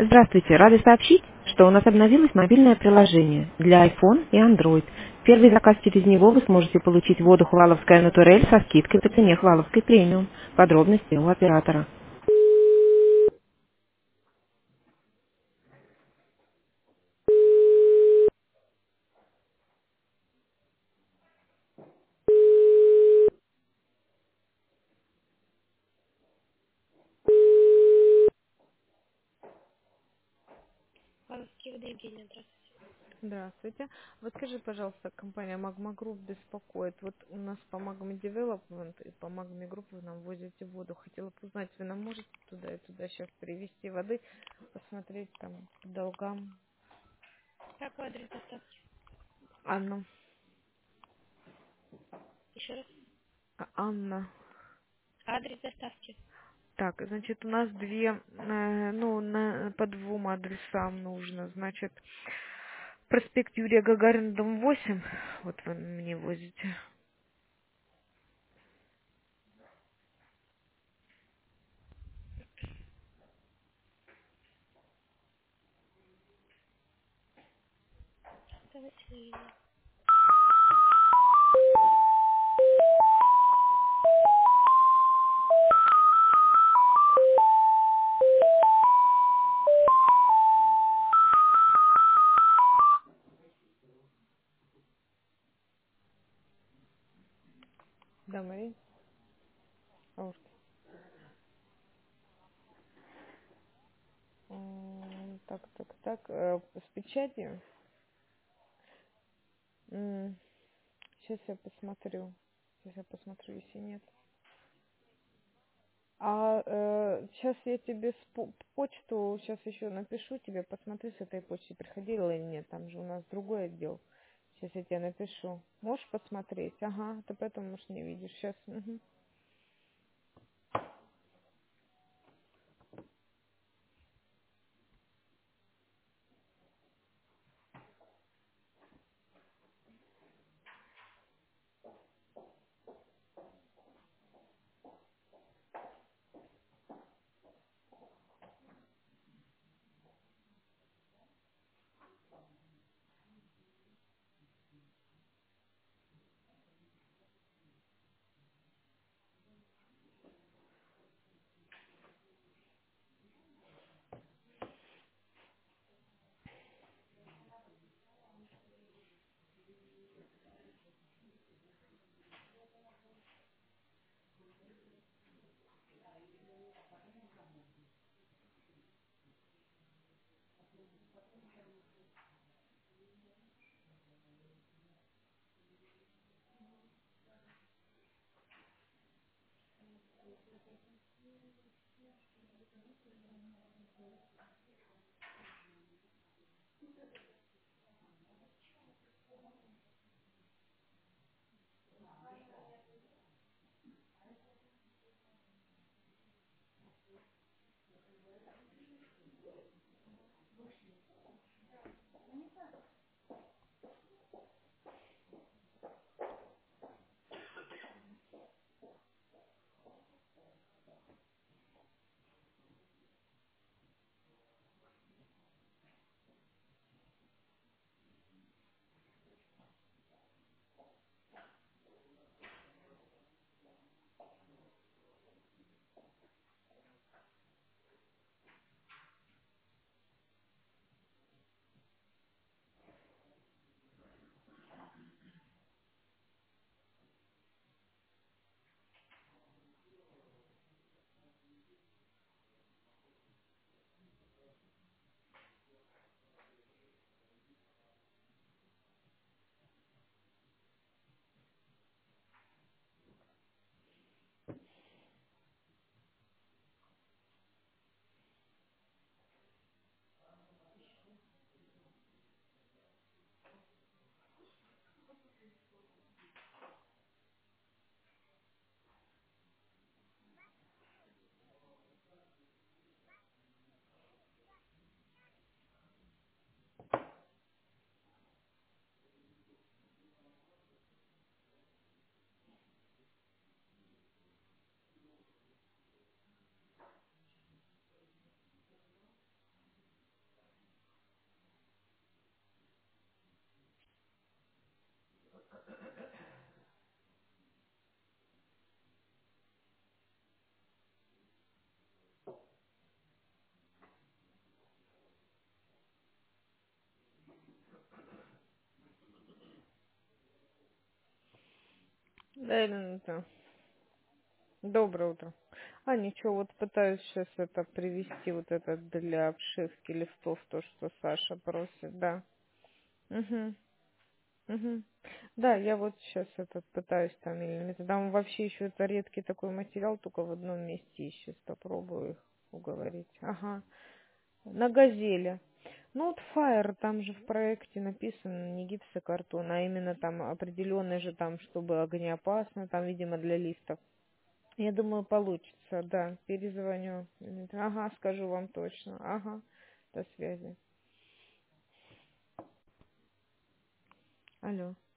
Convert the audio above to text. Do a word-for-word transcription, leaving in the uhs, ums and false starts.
Здравствуйте, рады сообщить, что у нас обновилось мобильное приложение для iPhone и Android. Первый заказ через него вы сможете получить воду Хваловская Натурель со скидкой по цене Хваловской премиум. Подробности у оператора. Павловский воды, Евгения, здравствуйте. Здравствуйте. Вот скажи, пожалуйста, компания Magma Group беспокоит. Вот у нас по Magma Development и по Magma Group вы нам возите воду. Хотела бы узнать, вы нам можете туда и туда сейчас привезти воды, посмотреть там по долгам. Какой адрес доставки? Анна. Еще раз. А, Анна. Адрес доставки. Так, значит, у нас две, э, ну, на, по двум адресам нужно. Значит, проспект Юрия Гагарина, дом восемь. Вот вы мне возите. Оставайтесь на линии. Да, Мария? А, М, Так, так, так. э, С печатью? Сейчас я посмотрю. Сейчас я посмотрю, если нет. А сейчас я тебе с по- почту сейчас еще напишу тебе, посмотри с этой почты, приходила или нет. Там же у нас другой отдел. Сейчас я тебе напишу. Можешь посмотреть? Ага, ты поэтому, может, не видишь. Сейчас. Да, это. Доброе утро. А, ничего, вот пытаюсь сейчас это привести, вот это для обшивки лифтов, то, что Саша просит, да. Угу. Угу. Да, я вот сейчас этот пытаюсь там миллиметр. Там вообще еще это редкий такой материал, только в одном месте сейчас попробую их уговорить. Ага. На газели. Ну вот Fire, там же в проекте написано не гипсокартон, а именно там определенный же там, чтобы огнеопасно, там, видимо, для лифтов. Я думаю, получится, да. Перезвоню. Ага, скажу вам точно. Ага. До связи. Алло.